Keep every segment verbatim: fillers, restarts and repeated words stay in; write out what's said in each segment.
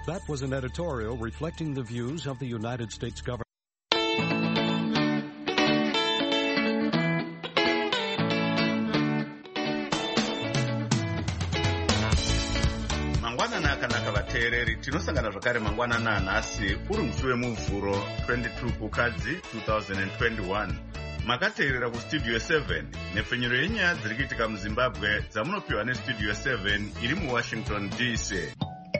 That was an editorial reflecting the views of the United States government. Mangwanana akanaka vateereri, tinosangana zvakare mangwanana anhasi uri musi wemuvhuro twenty-two kukadzi two thousand twenty-one. Makateerera kustudio seven nepfenyuro yenyaya dziri kuitika muZimbabwe dzamunopiwa nestudio seven iri muWashington D C.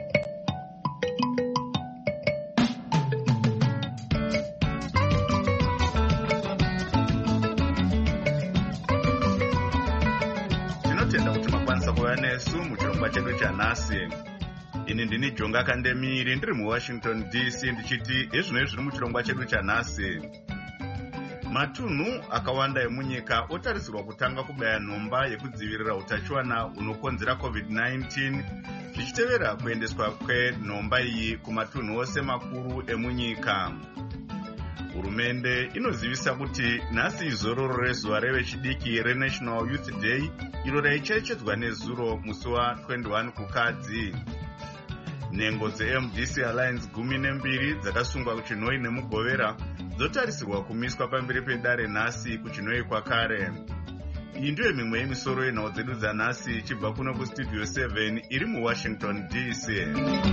Tinotenda kuti makwanisa kuva nesu muchirongwa chedu chanhasi. Ini ndini Jonga Kandemiri ndiri muWashington D C ndichiti ezvino zviri muchirongwa chedu chanhasi. Matunhu akawanda emunyika otarisirwa kutanga kubaya nhomba yekudzivirira utachiwana unokonzera covid nineteen zvichitevera kuendeswa kwenhomba iyi kumatunhu ose makuru emunyika. Hurumende inozivisa kuti nhasi izororo rezuva revechidiki reNational Youth Day iro raicherechedzwa nezuro musi wa twenty-one kukadzi. Nhengo dze-M D C Alliance gumi nembiri dzakasungwa kuChinoi nemugovera dzotarisirwa kumiswa pamberi pedare nhasi kuChinoi kwakare. Iyi ndiyo mimwe yemisoro yenhau dzedu dzanhasi ichibva kuno kustudio seven iri muWashington D C.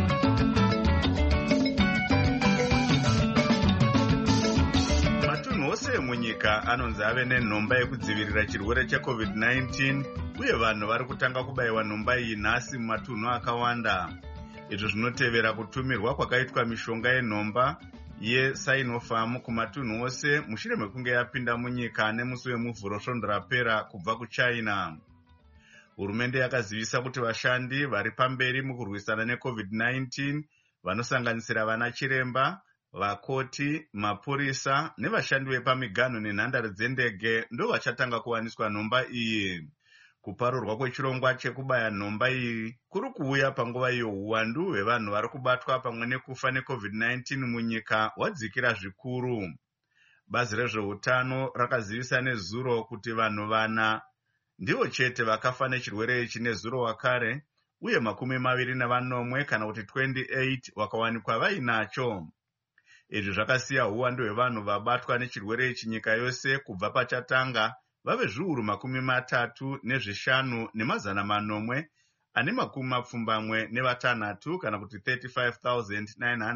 Matunhu ose emunyika anonzi ave nenhomba yekudzivirira chirwere checovid nineteen uye vanhu vari kutanga kubayiwa nhomba iyi nhasi mumatunhu akawanda. Izvo zvinotevera kutumirwa kwakaitwa mishonga yenhomba yeSinopharm kumatunhu ose mushure mekunge yapinda munyika nemusi wemuvhuro svondo rapera kubva kuChina. Hurumende yakazivisa kuti vashandi vari pamberi mukurwisana necovid nineteen vanosanganisira vana chiremba, vakoti, mapurisa nevashandi vepamiganho nenhandare dzendege ndo vachatanga kuwaniswa nhomba iyi. Kuparurwa kwechirongwa chekubaya nhomba iyi kuri kuuya panguva iyo uwandu hwevanhu vari kubatwa pamwe nekufa necovid nineteen munyika hwadzikira zvikuru. Bazi rezveutano rakazivisa nezuro kuti vanhu vana ndivo chete vakafa nechirwere ichi nezuro wakare uye makumi maviri navanomwe kana kuti twenty-eight wakawanikwa vainacho. Izvi zvakasiya uwandu hwevanhu vabatwa nechirwere ichi nyika yose kubva pachatanga vave zviuru makumi matatu nezvishanu nemazana manomwe ane makumi mapfumbamwe nevatanhatu kana kuti thirty-five thousand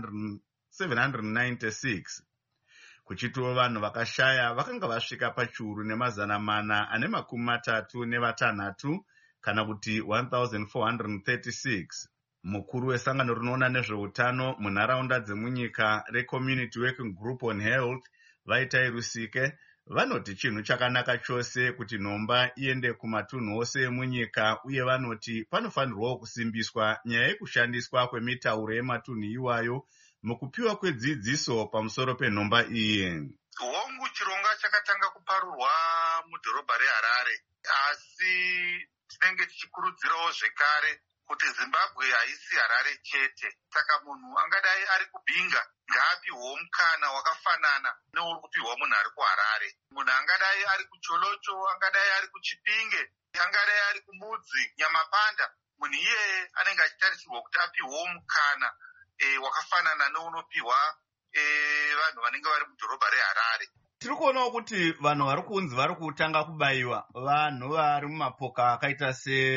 seven hundred ninety-six. Kuchitiwo vanhu vakashaya vakanga vasvika pachiuru nemazana mana ane makumi matatu nevatanhatu kana kuti one thousand four hundred thirty-six. Mukuru wesangano rinoona nezveutano munharaunda dzemunyika reCommunity Working Group on Health Vaitai Rusike vanoti chinhu chakanaka chose kuti nhomba iende kumatunhu ose emunyika uye vanoti panofanirwawo kusimbiswa nyaya yekushandiswa kwemitauro yematunhu iwayo mukupiwa kwedzidziso pamusoro penhomba iyi. Hongu chirongwa chakatanga kuparurwa mudhorobha reHarare, asi tinenge tichikurudzirawo zvekare kuti Zimbabwe haisi Harare chete. Saka munhu angadai ari kubhinga ngaapiwo mukana wakafanana neuri kupiwa munhu ari kuHarare. Munhu angadai ari kuCholocho, angadai ari kuChipinge, angadai ari kuMudzi, Nyamapanda, munhu iyeye anenge achitarisirwa kuti apiwo mukana e, wakafanana neunopiwa e, vanhu vanenge vari mudhorobha reHarare. Tiri kuonawo kuti vanhu vari kunzi vari kutanga kubayiwa vanhu vari mumapoka akaita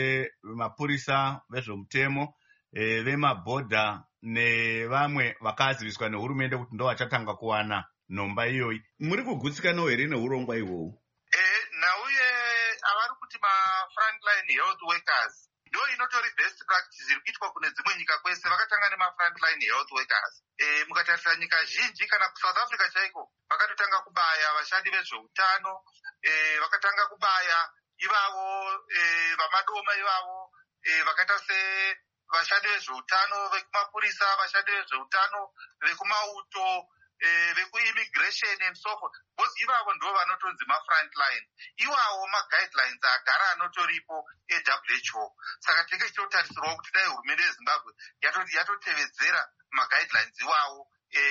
semapurisa vezvomutemo, e, vemabhodha nevamwe vakaziviswa nehurumende kuti ndo vachatanga kuwana nhomba iyoyi. Muri kugutsikanawo here neurongwa ihwohwu? E, nauye avari kuti ma-frontline health workers ndo inotori best practice iri kuitwa kune dzimwe nyika kwese. Vakatanga nema-frontline health workers. E, mukatarisa nyika zhinji kana kuSouth Africa chaiko vakatotanga kubaya vashandi vezveutano, e, vakatanga kubaya ivavo e, vamadoma ivavo e, vakaita se vashandi vezveutano vekumapurisa, vashandi vezveutano vekumauto, e, vekuimmigration and so forth. Because ivavo ndo vanotonzi ma-frontline. Iwawo ma-guidelines agara anotoripo eW H O. Saka tinenge tichitotarisirwa kuti dai hurumende yeZimbabwe yatotevedzera ma-guidelines iwawo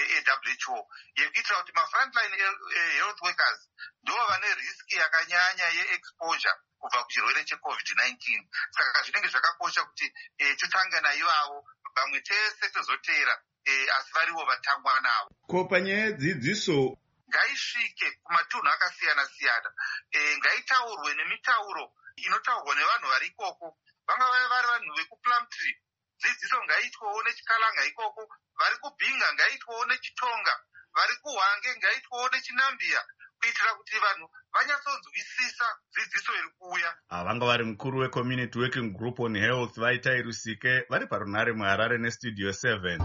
eW H O yekuitira kuti ma-frontline health workers ndo vane riski yakanyanya ye-exposure kubva kuchirwere checovid nineteen. Saka zvinenge zvakakosha kuti e, titange naivavo vamwe tese tozoteera e, asi varivo vatangwa navo. Ko panyaya yedzidziso ngaisvike kumatunhu akasiyana siyana, e, ngaitaurwe nemitauro inotaurwa nevanhu vari ikoko, vangava vari vanhu vekuplumtree, dzidziso ngaitwewo nechikalanga ikoko, vari kubhinga ngaitwewo nechitonga, vari kuhwange ngaitwewo nechinambia, kuitira kuti vanhu vanyatsonzwisisa dzidziso iri kuuya. Vanga vari mukuru weCommunity Working Group on Health Vaitai Rusike vari parunhare muHarare neStudio seven.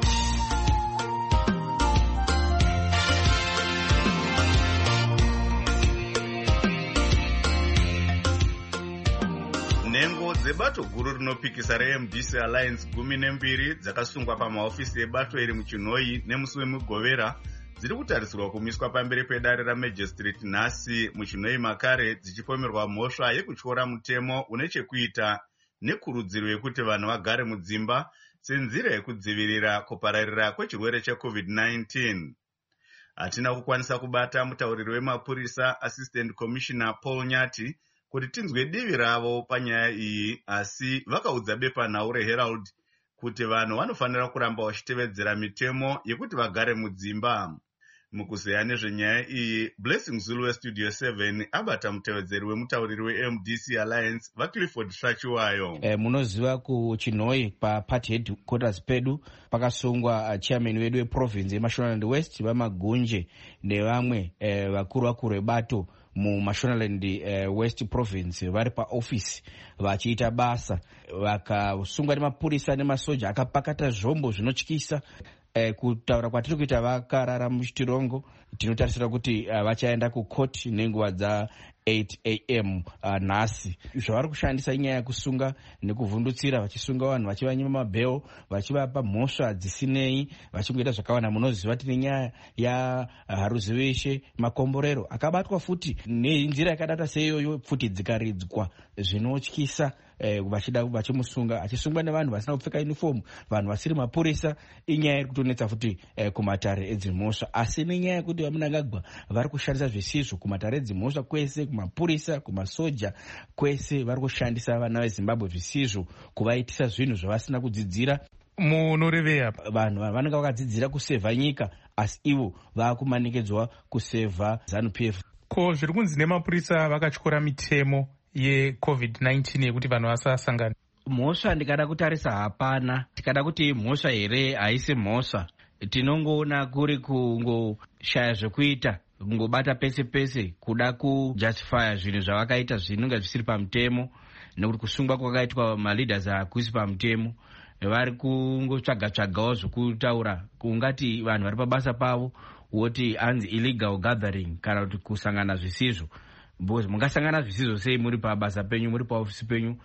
Nhengo dzebato guru rinopikisa reM D C Alliance gumi nembiri dzakasungwa pamahofisi ebato iri muChinhoyi nemusi wemugovera dziri kutarisirwa kumiswa pamberi pedare raMagistrate nhasi muChinhoyi makare dzichipomerwa mhosva yekutyora mutemo une chekuita nekurudziro yekuti vanhu vagare mudzimba senzira yekudzivirira kupararira kwechirwere checovid nineteen. Hatina kukwanisa kubata mutauriri wemapurisa Assistant Commissioner Paul Nyati kuti tinzwe divi ravo panyaya iyi, asi vakaudza bepanhau reHerald kuti vanhu vanofanira kuramba vachitevedzera mitemo yekuti vagare mudzimba. Mukuzeya nezvenyaya iyi, Blessing Zulu weStudio seven abata mutevedzeri wemutauriri weM D C Alliance vaClifford Shachiwayo. E, munoziva kuChinhoyi paparty headquarters pedu pakasungwa uh, chairman wedu weprovince yeMashonaland West vamagunje nevamwe e, vakuru vakuru vebato muMashonaland uh, West province vari paofisi vachiita basa, vakasungwa nemapurisa nemasoja akapakata zvombo zvinotyisa. Eh, kutaura kwatiri kuita vakarara muchitirongo, tinotarisira kuti uh, vachaenda kukoti nenguva dza eight a m uh, nhasi. Zvavari kushandisa inyaya yekusunga nekuvhundutsira, vachisunga vanhu vachivanyima mabheo, vachivapa mhosva dzisinei, vachingoita zvakawanda. Munoziva tine nyaya yaharuzi veshe makomborero akabatwa futi nenzira yakadata seiyoyo, futi dzikaridzwa zvinotyisa. Eh, vachida vachimusunga achisungwa nevanhu vasina kupfeka uniform, vanhu vasiri mapurisa. Inyaya iri kutonetsa futi eh, kumatare edzimhosva, asi nenyaya yekuti vamunangagwa vari kushandisa zvisizvo kumatare edzimhosva kwese, kumapurisa, kumasoja kwese, vari kushandisa vana veZimbabwe zvisizvo, kuvaitisa zvinhu zvavasina kudzidzira. Munoreveya vanhu vanenge vakadzidzira kusevha nyika, asi ivo vakumanikidzwa kusevha ZANU-P F. Ko zviri kunzi nemapurisa vakatyora mitemo yecovid nineteen yekuti vanhu vasasangana? Mhosva ndikada kutarisa hapana. Tikada kuti mhosva here haisi mhosva, tinongoona kuri kungoshaya zvekuita, kungobata pese pese, kuda kujustifya zvinhu zvavakaita zvinonga zvisiri pamutemo, nekuti kusungwa kwakaitwa maleaders hakusi pamutemo. Vari kungotsvaga tsvagawo zvokutaura kungati vanhu vari pabasa pavo, woti anzi illegal gathering kana kuti kusangana zvisizvo. Bozi mungasangana zvisizvo sei muri pabasa penyu, muri paofisi penyu?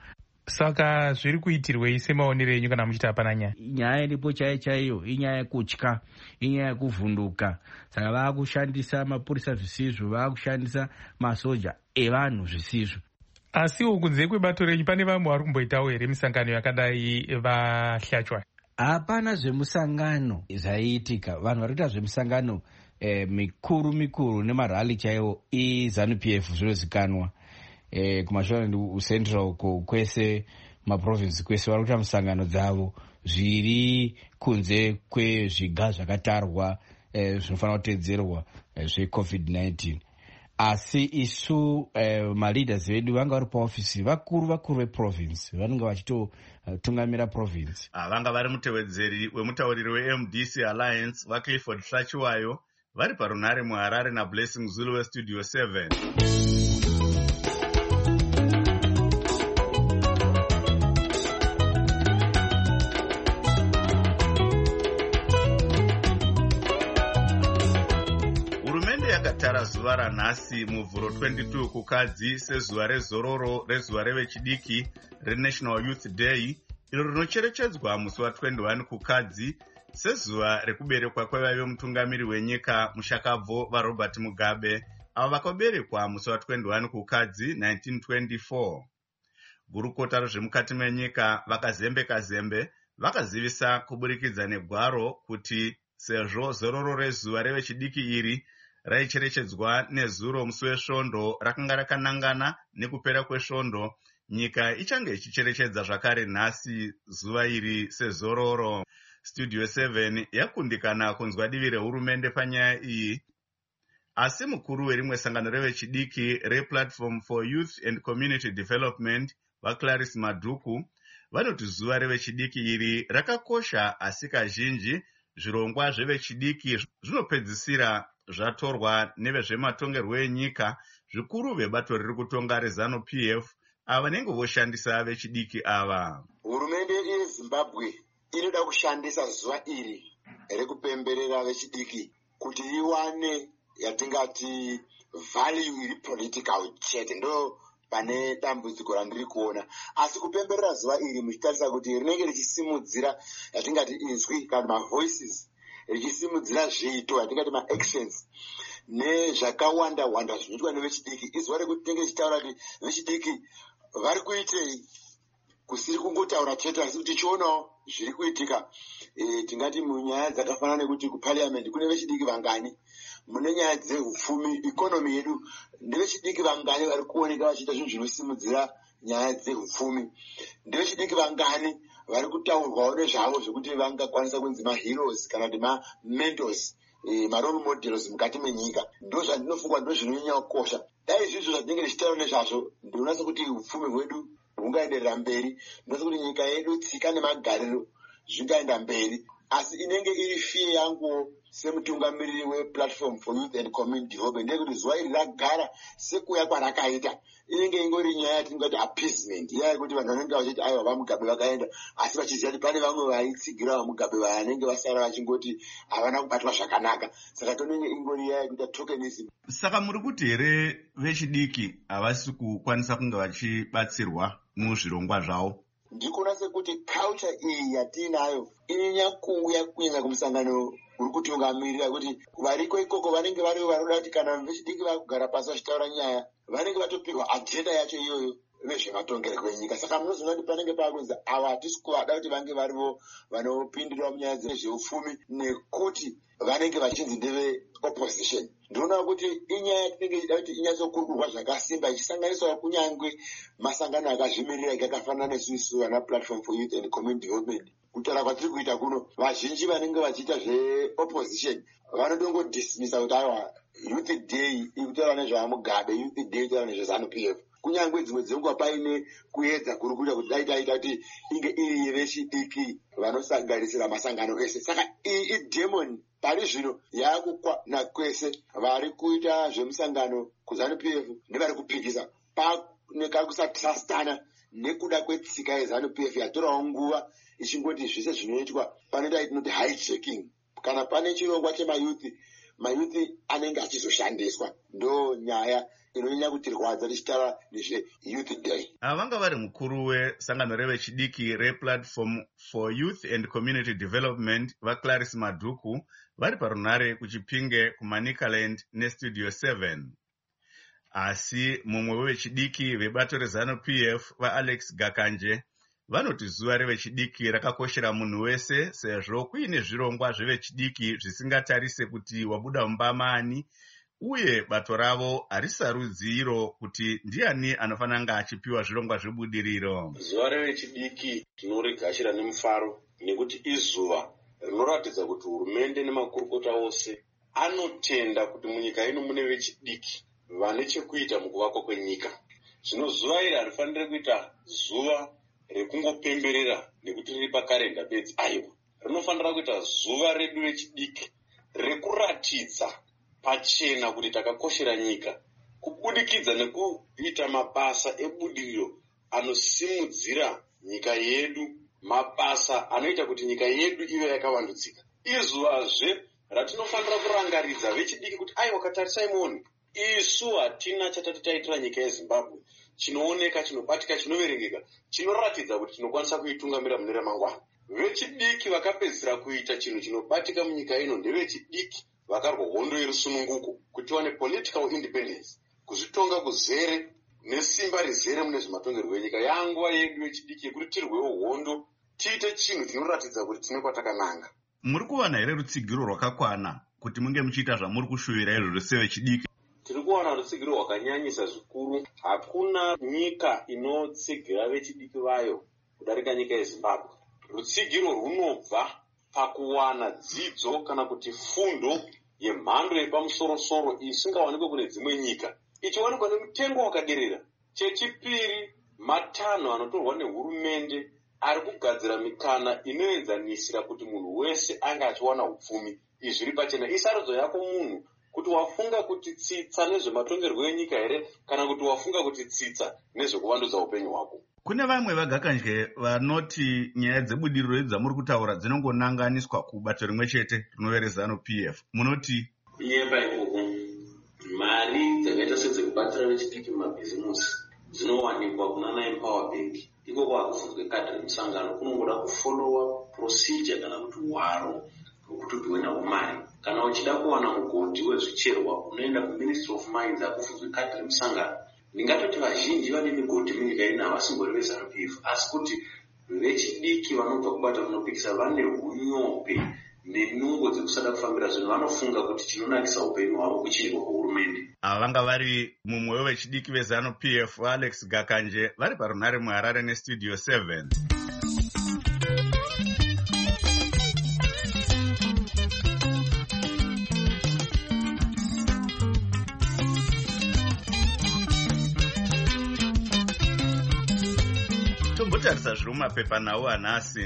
Saka zviri kuitirwei semaonero enyu kana muchita hapana nyaya? Nyaya iripo chaiyo chaiyo, inyaya yekutya, inyaya yekuvhunduka. Saka vakushandisa mapurisa zvisizvo, vakushandisa masoja evanhu zvisizvo. Asiwo kunze kwebato renyu pane vamwe vari kumboitawo here misangano yakadai vaHlachwa? Hapana zvemusangano zvaiitika. Vanhu vari kuita zvemusangano eh, mikuru mikuru nemarali chaiwo iZANU-P F zvinozikanwa. Eh, kuMashonaland Central kwese, maprovinsi kwese vari kuita misangano dzavo zviri kunze kwezviga zvakatarwa eh, zvinofanira kutedzerwa eh, zvecovid nineteen. Asi isu eh, maleaders vedu vanga vari paofisi, vakuru vakuru veprovince vanenge vachitotungamira uh, province. Vanga vari mutevedzeri wemutauriri weM D C Alliance vaClifford Shachiwayo vari parunhare muHarare naBlessing Zulu weStudio seven. Yakatara zuva ranhasi muvhuro twenty-two kukadzi sezuva rezororo rezuva revechidiki reNational Youth Day, iro rinocherechedzwa musi wa twenty-one kukadzi sezuva rekuberekwa kwevaive mutungamiri wenyika Mushakabvu vaRobert Mugabe, avo vakaberekwa musi wa twenty-one kukadzi nineteen twenty-four. Gurukota rezvemukati menyika vakazembeka zembe vakazivisa kuburikidza negwaro kuti sezvo zororo rezuva revechidiki iri raicherechedzwa nezuro musi wesvondo rakanga rakanangana nekupera kwesvondo, nyika ichange ichicherechedza zvakare nhasi zuva iri sezororo. Studio seven yakundikana kunzwa divi rehurumende panyaya iyi, asi mukuru werimwe sangano revechidiki rePlatform for Youth and Community Development vaClarice Madhuku vanoti zuva revechidiki iri rakakosha, asi kazhinji zvirongwa zvevechidiki zvinopedzisira zvatorwa nevezvematongerwo enyika, zvikuru vebato riri kutonga reZANU P F ava vanenge voshandisa vechidiki ava. Hurumende yeZimbabwe inoda kushandisa zuva iri rekupemberera vechidiki kuti iwane yatingati value iri political chete, ndo pane dambudziko randiri kuona. Asi kupemberera zuva iri muchitarisa kuti rinenge richisimudzira yatingati inzwi kana ma voices, richisimudzira zviito yatingati ma actions nezvakawanda wanda zvinoitwa nevechidiki. Izuva rekuti tinenge tichitaura kuti vechidiki vari kuitei, kusiri kungotaura chete asi kuti tichionawo zviri kuitika. E, tingati munyaya dzakafanana nekuti kuparliament kune vechidiki vangani, mune nyaya dzehupfumi, ikonomi yedu ndevechidiki vangani vari kuoneka vachiita zvinhu zvinosimudzira nyaya dzehupfumi, ndevechidiki vangani vari kutaurwawo nezvavo zvekuti vangakwanisa kunzi maheroes kana kuti mamentors, e, marole models mukati menyika. Ndo zvandinofunga ndo zvinonyanya kukosha. Dai izvizvo zvatinenge tichitaura nezvazvo ndinonasa kuti upfumi hwedu hungaenderera mberi, ndinonasa kuti nyika yedu tsika nemagariro zvingaenda mberi. Asi inenge iri fiye yangu semutungamiriri wePlatform for Youth and Community Development ndekuti zuva iri ragara sekuya kwarakaita inenge ingori nyaya yatingati appeasement, nyaya yekuti vanhu vanenge vachiti aiwa vamugabe vakaenda, asi vachiziva kuti pane vamwe vaitsigira vamugabe vanenge vasara vachingoti havana kubatwa zvakanaka. Saka tonenge ingori nyaya yekuita tokenism. Saka muri kuti here vechidiki havasi kukwanisa kunge vachibatsirwa muzvirongwa zvavo? Ndikuona sekuti culture iyi yatinayo inonyanya kuuya kunyanya kumusangano uri kutungamirira, kuti variko ikoko vanenge varivo vanoda kuti kana vechidiki vakugara pasi vachitaura nyaya vanenge vatopirwa agenda yacho iyoyo vezvematongerwo enyika. Saka munozoona kuti panenge pakunzi ava hatisi kuvada kuti vange varivo vanopindirawo munyaya dzezveupfumi nekuti vanenge vachinzi ndeve opposition. Ndinoona kuti inyaya yatinenge ichida kuti inyatsokurukurwa zvakasimba, ichisanganisawo kunyangwe masangano akazvimirira akafanana nesusu vana Platform for Youth and Community Development. Kutaura kwatiri kuita kuno, vazhinji vanenge vachiita zveopposition vanodongodismisa kuti aiwa Youth Day ikutaura nezvamugabe, Youth Day itaura nezveZANU P F. Kunyangwe dzimwe dzenguva paine kuedza kuri kuita kuti dai taita kuti inge iri vechidiki vanosagarisira masangano ese. Saka iyi idemoni pari zvino yaakukwana kwese vari kuita zvemusangano kuZANU P F nevari kupikisa nekakusatrastana nekuda kwetsika yeZANU P F yatorawo nguva ichingoti zvese zvinoitwa panoita itinoti hijacking. Kana pane chirongwa chemayuthi, mayuthi anenge achizoshandiswa. Ndo nyaya inonyanya kutirwadza tichitaura nezveYouth Day. Ava vanga vari mukuru wesangano revechidiki rePlatform for Youth and Community Development vaClarice Madhuku vari parunhare kuChipinge kuManicaland neStudio seven. Asi mumwe wevechidiki vebato reZANU P F vaAlex Gakanje vanoti zuva revechidiki rakakoshera munhu wese, sezvo kuine zvirongwa zvevechidiki zvisingatarise kuti wabuda mumbamani, uye bato ravo harisarudziro kuti ndiani anofanira kunge achipiwa zvirongwa zvebudiriro. Zuva revechidiki tinorigashira nemufaro nekuti izuva rinoratidza kuti hurumende nemakurukota ose anotenda kuti munyika ino mune vechidiki vane chekuita mukuvakwa kwenyika. Zvino zuva iri harifaniri kuita zuva rekungopemberera nekuti riri pakarenda bedzi, aiwa. Rinofanira kuita zuva redu rechidiki rekuratidza pachena kuti takakoshera nyika kubudikidza nekuita mabasa ebudiriro anosimudzira nyika yedu, mabasa anoita kuti nyika yedu ive yakavandudzika. Izuvazve ratinofanira kurangaridza vechidiki kuti aiwa, katarisai muone, isu hatina chatati taitira nyika yeZimbabwe chinooneka, chinobatika, chinoverengeka, chinoratidza kuti tinokwanisa kuitungamira mune ramangwana. Vechidiki vakapedzisira kuita chinhu chinobatika munyika ino ndevechidiki vakarwa hondo yerusununguko kuti wane political independence, kuzvitonga kuzere nesimba rizere mune zvematongerwo enyika. Yanguva yedu yechidiki yekuti tirwewo hondo, tiite chinhu chinoratidza kuti tine kwatakananga. Muri kuwana here rutsigiro rwakakwana kuti munge muchiita zvamuri kushuvira izvozvo sevechidiki? Tiri kuwana rutsigiro rwakanyanyisa zvikuru. Hakuna nyika inotsigira vechidiki vayo kudarika nyika yeZimbabwe. Rutsigiro runobva pakuwana dzidzo kana kuti fundo yemhando yepamusoro-soro isingawanikwe kune dzimwe nyika, ichiwanikwa nemutengo wakaderera. Chechipiri, matanho anotorwa nehurumende ari kugadzira mikana inoenzanisira kuti munhu wese anga achiwana upfumi. Izvi zviri pachena. Isarudzo yako munhu kuti wafunga kuti tsitsa nezvematongerwo enyika here kana kuti wafunga kuti tsitsa nezvekuvandudza upenyu hwako. Kune vamwe vagakanje vanoti nyaya dzebudiriro idzi dzamuri kutaura dzinongonanganiswa kubato rimwe chete rinovere ZANU-P F. Munoti? Nyemba ikoko mari dzakaita sedzekubatira vechidiki mumabhizimusi dzinowanikwa kunana Empower Bank. Ikoko hakufunzwe kadhi remusangano, kunongoda kufolowa procedure kana kuti hwaro hwekuti upiwenawo mari. Kana uchida kuwana mugodhi wezvicherwa unoenda kuMinistry of Mines, hakufunzwe kadhi remusangano. Ndingatoti vazhinji vane migodhi munyika ino havasingori veZANU-P F, asi kuti vechidiki vanobva kubata kunopikisa vane unyope nenungo dzekusada kufambira zvinhu. Vanofunga kuti chinonakisa upenyu hwavo kuchinjwa kuhurumende. Ava vanga vari mumwe wevechidiki veZANU-P F, Alex Gakanje, vari parunare muHarare neStudio seven. Tombotarisa zviri mumapepa nawo anhasi.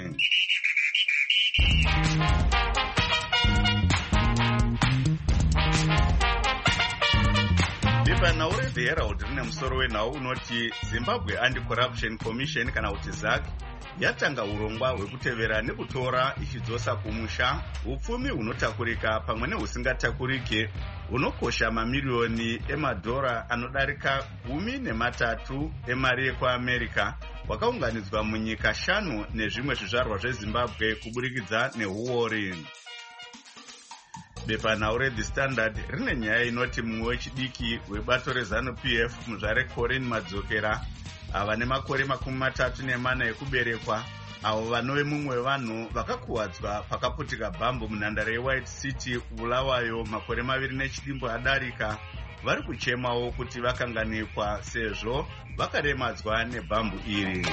Pepa nhau reThe Herald rine musoro wenhau unoti Zimbabwe Anti-Corruption Commission kana kuti Z A C yatanga urongwa hwekutevera nekutora ichidzosa kumusha upfumi hunotakurika pamwe nehusingatakurike hunokosha mamiriyoni emadhora anodarika gumi nematatu emari yekuAmerica, hwakaunganidzwa munyika shanu nezvimwe zvizvarwa zveZimbabwe kuburikidza nehuori. Bepa nhau reThe Standard rine nyaya inoti mumwe wechidiki webato reZANU-P F, muzvare Corinne Madzokera, ava nemakore makumi matatu nemana ekuberekwa, avo vanove mumwe wevanhu vakakuwadzwa pakaputika bhambu munhandare yeWhite City Bulawayo makore maviri nechidimbu adarika, vari kuchemawo kuti vakanganikwa sezvo vakaremadzwa nebhambu iri.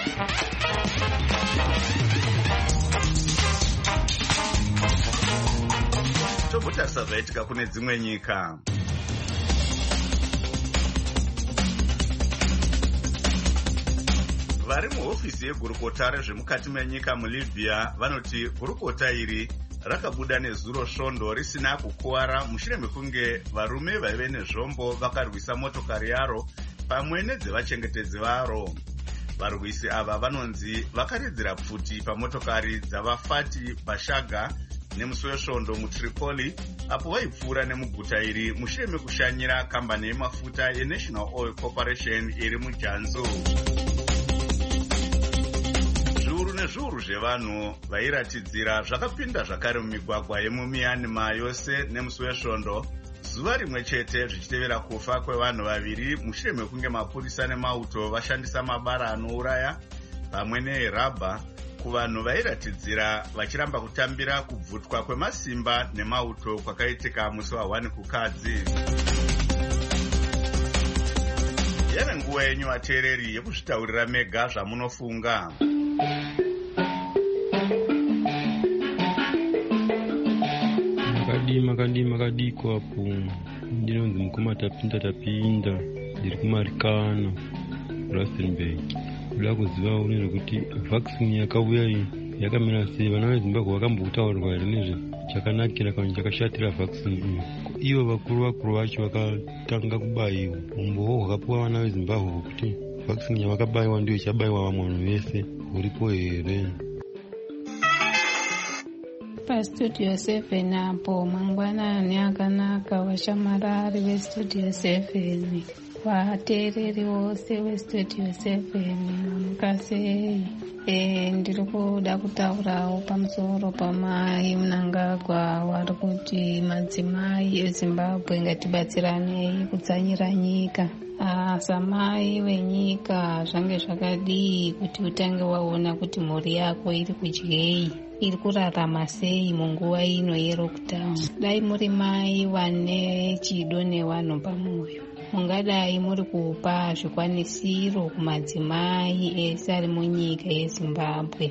Tombotarisa zvaitika kune dzimwe nyika. Vari muhofisi yegurukota rezvemukati menyika muLibya vanoti gurukota iri rakabuda nezuro svondo risina kukuwara mushure mekunge varume vaive nezvombo vakarwisa motokari yaro pamwe nedzevachengetedzi varo. Varwisi ava vanonzi vakaridzira pfuti pamotokari dzavaFati Bashaga nemusi wesvondo muTripoli apo vaipfuura nemuguta iri mushure mekushanyira kambani yemafuta yeNational Oil Corporation iri muJanzu. Zviuru nezviuru zvevanhu vairatidzira zvakapinda zvakare mumigwagwa yemuMyanmar yose nemusi wesvondo, zuva rimwe chete zvichitevera kufa kwevanhu vaviri mushure mekunge mapurisa nemauto vashandisa mabara anouraya pamwe nerabha kuvanhu vairatidzira vachiramba kutambira kubvutwa kwemasimba nemauto kwakaitika musi wahwani kukadzi. Yave nguva yenyu vateereri yekuzvitaurira mega zvamunofunga. Makadi makadi makadiko apo ndinonzi mukoma tapinda tapinda ndiri kuMarikana Rustenburg. Kuda kuziva unene kuti vaccine yakauya iyi yakamira sei, vana veZimbabwe vakambotaurirwa here nezve chakanakira kana chakashatira vaccine iyi. Ivo vakuru vakuru vacho vakatanga kubaiwa. Umbowo hwakapiwa vana veZimbabwe kuti vaccine yavakabayiwa ndiyo ichabayiwa vamwe vanhu vese huripo here. PaStudio seven apo mangwanani akanaka vashamarari veStudio seven, vateereri vose veStudio seven mukasei. E, ndiri kuda kutaurawo pamusoro pamai Mnangagwa vari kuti madzimai eZimbabwe ngatibatsiranei kudzanyira nyika. Ah, samai wenyika zvange zvakadii kuti utange waona kuti mhuri yako iri kudyei. iri kurarama sei munguva ino yelockdown. Dai muri mai vane chido nevanhu pamwoyo, mungadai muri kupa zvikwanisiro kumadzimai ese ari munyika yeZimbabwe.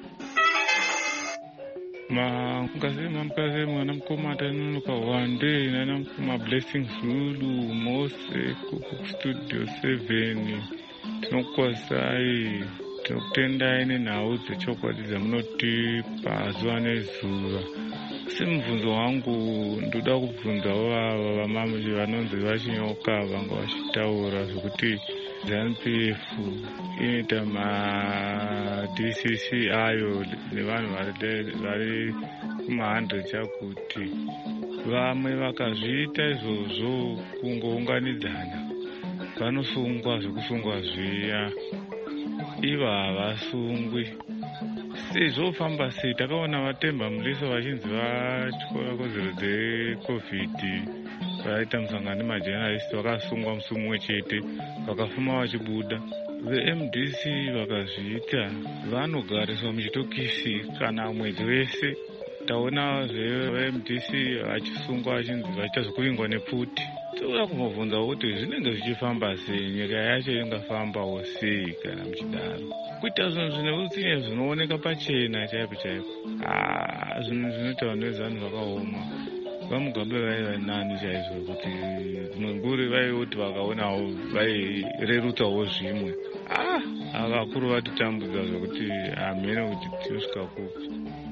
Mukasema mkaze mwana mkoma atanunuka wande nana mkoma Blessing Zulu Mose kuku studio seven tinokwasai tinokutendai nenhau dzechokwadi dzamunotipa zuva nezuva. Semubvunzo wangu ndoda kubvunzawo ava vamama vanonzi vachinyoka vanga vachitaura zvokuti ZANU P F inoita ma-D C C ayo nevanhu vari kuma-hundred chakuti vamwe vakazviita izvozvo kungounganidzana vanosungwa zvekusungwa zviya, ivo havasungwi. Sezvofamba sei takaona vatemba muliso vachinzi vatyora kodzero dzecovid vaita musangano nemajournalist vakasungwa musi mumwe chete vakafuma vachibuda. Ve-M D C vakazviita vanogariswa muchitokisi kana mwedzi wese. Taona zve-M D C vachisungwa vachinzi vachiita zvekuvingwa nepfuti. Toda kumbobvunza kuti zvinenge zvichifamba sei, nyika yacho ingafambawo sei kana muchidaro. Kuita zvinhu zvine utsinye zvinooneka pachena chaipo chaipo. Ah, zvinhu zvinoita nezvanhu vakaoma. Vamugabe vaiva nani chaizvo kuti dzimwe nguri vaiyoti vakaonawo vairerutsawo zvimwe. Ah, avakuru vatitambudza zvokuti hamene kuti tinosvika kupi.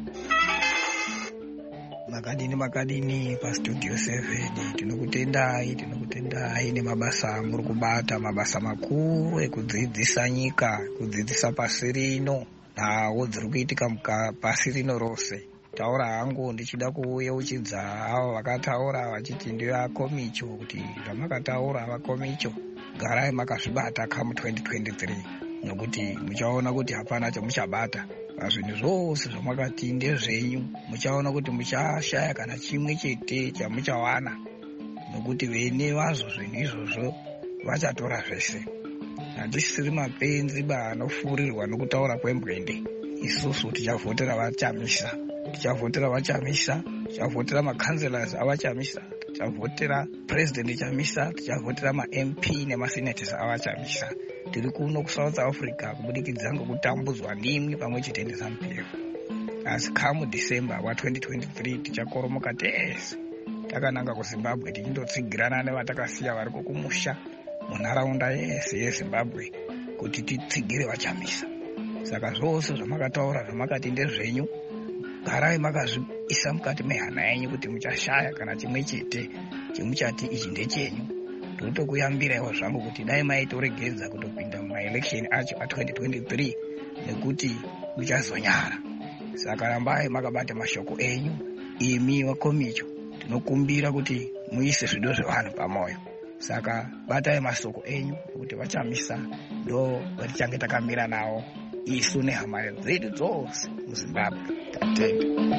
Makadini makadini pastudio seven tinokutendai tinokutendai nemabasa amuri kubata, mabasa makuru ekudzidzisa nyika, kudzidzisa pasi rino, nhau dziri kuitika pasi rino rose. Taura hangu ndichida kuyeuchidza avo vakataura vachiti ndivakakomicho kuti zvamakataura vakomicho garai makazvibata kamu twenty twenty-three nokuti muchaona kuti hapana chamuchabata. Pazvinhu zvose zvamakati ndezvenyu, muchaona kuti muchashaya kana chimwe chete chamuchawana nokuti vene vazvo zvinhu izvozvo vachatora zvese. Hatisiri mapenzi ba anofurirwa nokutaura kwembwende. Isusu tichavhotera vachamisa, tichavhotera vachamisa, tichavhotera makanselas avachamisa, tichavhotera president chamisa, tichavhotera ma-M P nemasenators avachamisa. Tiri kuno kuSouth Africa kubudikidza ngokutambudzwa ndimwi pamwe chete neZANU P F. Asi kamu December wa twenty twenty-three tichakoromoka tese takananga kuZimbabwe tichindotsigirana nevatakasiya vari kumusha munharaunda yese yeZimbabwe kuti titsigire vachamisa. Saka zvose zvamakataura zvamakati ndezvenyu, garai makazviisa mukati mehana yenyu kuti muchashaya kana chimwe chete chimuchati ichi ndechenyu. Ndotokuyambiraiwo zvangu kuti dai maitoregedza kutopinda mumaelection acho a twenty twenty-three nekuti muchazonyara. Saka rambai makabata mashoko enyu, imi vakomicho tinokumbira kuti muise zvido zvevanhu pamoyo. Saka batai masoko enyu kuti vachamisa ndo vatichange takamira nawo isu nehama dzedu dzose muZimbabwe. Tatenda.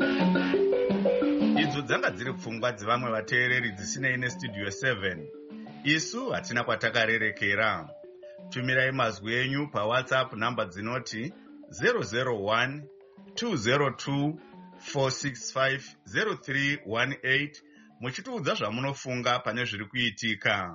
Idzo dzanga dziri pfungwa dzevamwe vateereri dzisinei nestudio seven. Isu hatina kwatakarerekera. Tumirai mazwi enyu paWhatsApp namba dzinoti zero zero one two zero two four six five zero three one eight muchitiudza zvamunofunga pane zviri kuitika.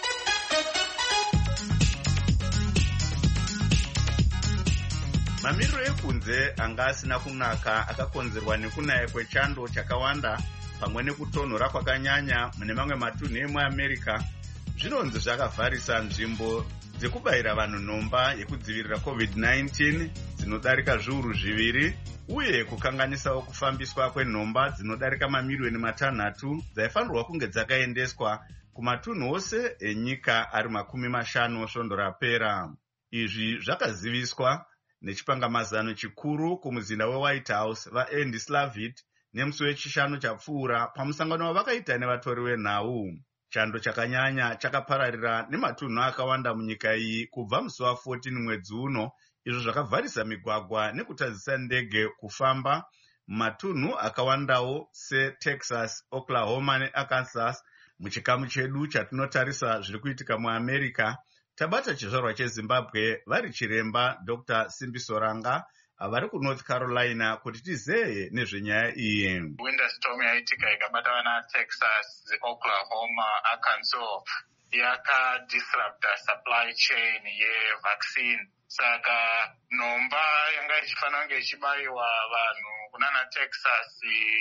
Mamiriro ekunze anga asina kunaka akakonzerwa nekunaya kwechando chakawanda pamwe nekutonhora kwakanyanya mune mamwe matunhu emuAmerica. Zvinonzi zvakavharisa nzvimbo dzekubayira vanhu nhomba yekudzivirira covid nineteen dzinodarika zviuru zviviri uye kukanganisawo kufambiswa kwenhomba dzinodarika mamiliyoni matanhatu dzaifanirwa kunge dzakaendeswa kumatunhu ose enyika ari makumi mashanu svondo rapera. Izvi zvakaziviswa nechipangamazano chikuru kumuzinda weWhite House vaAndy Slavitt nemusi wechishanu chapfuura pamusangano wavakaita nevatori venhau. Chando chakanyanya chakapararira nematunhu akawanda munyika iyi kubva musi wa-fourteen mwedzi uno, izvo zvakavharisa migwagwa nekutadzisa ndege kufamba mumatunhu akawandawo seTexas, Oklahoma neArkansas. Muchikamu chedu chatinotarisa zviri kuitika muAmerica, tabata chizvarwa cheZimbabwe vari chiremba Doctor Simbi Soranga vari kunorth carolina kuti tizeye nezvenyaya iyi. Winter storm yaitika ikabata vana Texas, Oklahoma, Arkansas yakadisrupta supply chain yevaccine. Saka nhomba yanga ichifanira kunge ichibayiwa vanhu kunana Texas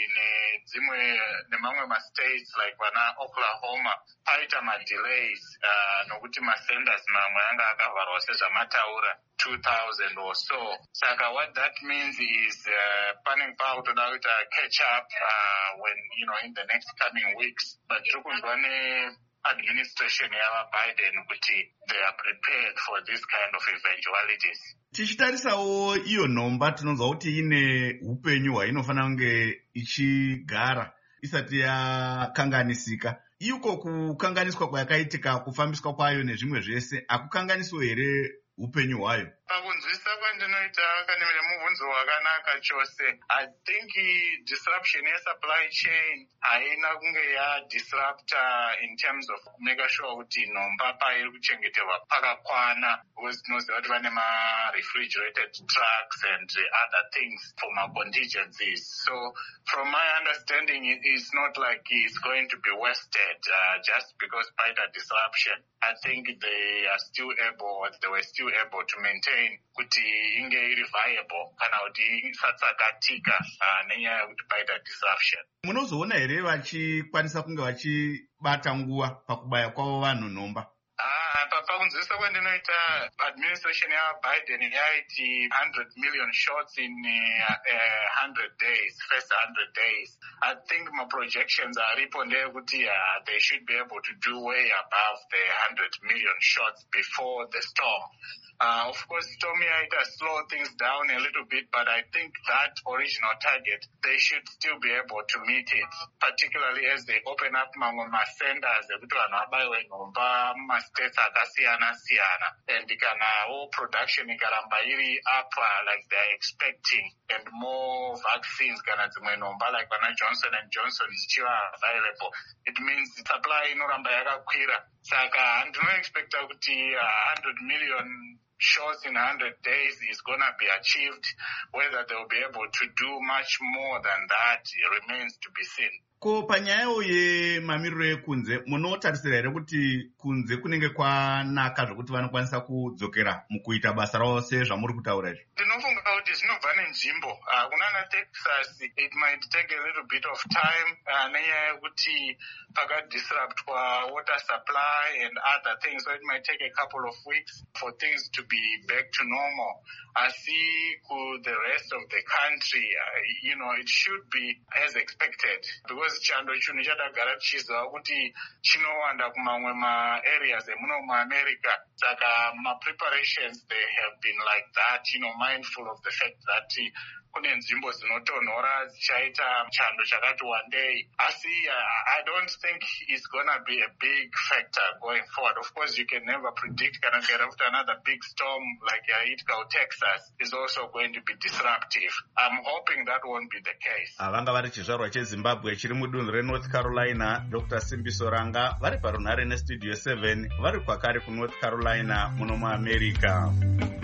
nedzimwe nemamwe mastates like vana Oklahoma paita madelays uh, nokuti masenders mamwe anga akavharwa sezvamataura two thousand or so. Saka what that means is uh, panning power to catch up uh, when, you know, in the next coming weeks. But tirikunzwa ne administration yava Biden kuti they are prepared for this kind of eventualities. Tichitarisawo iyo nhomba tinonzwa kuti ine upenyu hwainofanira kunge ichigara isati yakanganisika. Iko kukanganiswa kwayakaitika, kufambiswa kwayo nezvimwe zvese akukanganiswa here upenyu hwayo? Pakunzwisisa kwandinoita kanimire mubvunzo wakanaka chose. I think disruption yesupply chain haina kunge yadisrupta in terms of make sure kuti nhomba pairi kuchengeterwa pakakwana, because tinoziva kuti vane ma-refrigerated trucks and other things for ma-contingencies. So from my understanding, it's not like it's going to be wasted uh, just because paita disruption. I think they are still able, they were still able to maintain kuti inge iri viable kana kuti isatsakatika uh, nenyaya yekuti paita disruption. Munozoona here vachikwanisa kunge vachibata nguva pakubaya kwavo vanhu nhomba? Ah, pakunzwisisa kwandinoita administration yaBiden yaiti one hundred million shots in uh, uh, one hundred days, first one hundred days. I think my projections are ndeyekuti uh, they should be able to do way above the one hundred million shots before the storm. Uh, of course, storm yaita slow things down a little bit, but I think that original target, they should still be able to meet it, particularly as they open up mamwe ma-centers ekuti vanhu vabayiwe nhomba mumastates akasiyana-siyana. And kana all production ikaramba iri up uh, like they're expecting, and more vaccines kana dzimwe nhomba like vana Johnson and Johnson zichiva available, it means supply inoramba yakakwira. Saka ndinoexpecta kuti uh, one hundred million shots in one hundred days is going to be achieved. Whether they'll be able to do much more than that remains to be seen. Ko panyayo yemamiriro ekunze munotarisira here kuti kunze kunenge kwanaka zvokuti vanokwanisa kudzokera mukuita basa ravo sezvamuri kutaura izvi? Ndinofunga kuti zvinobva nenzvimbo. Uh, kunana Texas it might take a little bit of time uh, nenyaya yekuti pakadisruptwa water supply and other things, so it might take a couple of weeks for things to be back to normal. Asi ku the rest of the country, uh, you know, it should be as expected, because chando chino chadagara tichiziva kuti chinowanda kumamwe ma-areas emuno muAmerica. Saka ma-preparations, they have been like that, you know, mindful of the fact that kune nzvimbo dzinotonhora dzichaita chando chakati wandei. Asi uh, I don't think it's going to be a big factor going forward. Of course, you can never predict kana get after another big storm like yaitika Texas is also going to be disruptive. I'm hoping that won't be the case. Avanga vari chizvarwa cheZimbabwe chiri mudunhu reNorth Carolina, Doctor Simbiso Ranga, vari parunhare neStudio seven, vari kwakare kuNorth Carolina muno muAmerica.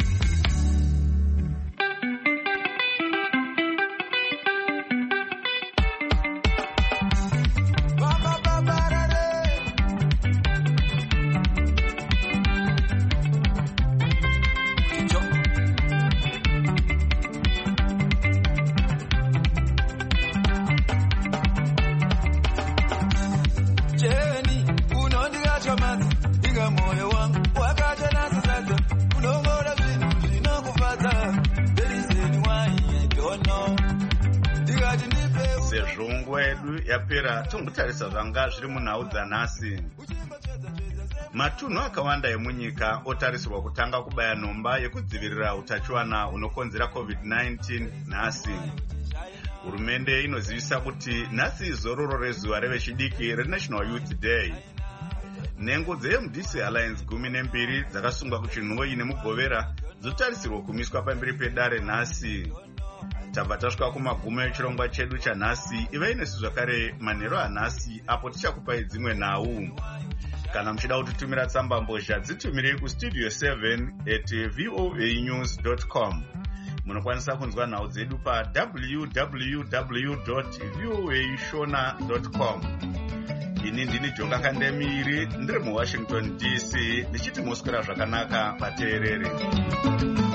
Sezvongo yedu yapera, tongotarisa zvanga zviri munhau dzanhasi. Matunhu akawanda emunyika otarisirwa kutanga kubaya nhomba yekudzivirira utachiwana hunokonzera covid nineteen nhasi. Hurumende inozivisa kuti nhasi izororo rezuva revechidiki reNational Youth Day. Nhengo dzeM D C Alliance gumi nembiri dzakasungwa kuchinhoi nemugovera dzotarisirwa kumiswa pamberi pedare nhasi. Tabva tasvika kumagumo echirongwa chedu chanhasi. Ivai nesu zvakare manheru anhasi apo tichakupai dzimwe nhau. Kana muchida kutitumira tsamba mbozha dzitumirei kustudio seven at voanews dot com. munokwanisa kunzwa nhau dzedu pa w w w dot v o a shona dot com. Ini ndini Jonga Kandemiri ndiri muWashington D C ndichiti moswera zvakanaka vateereri.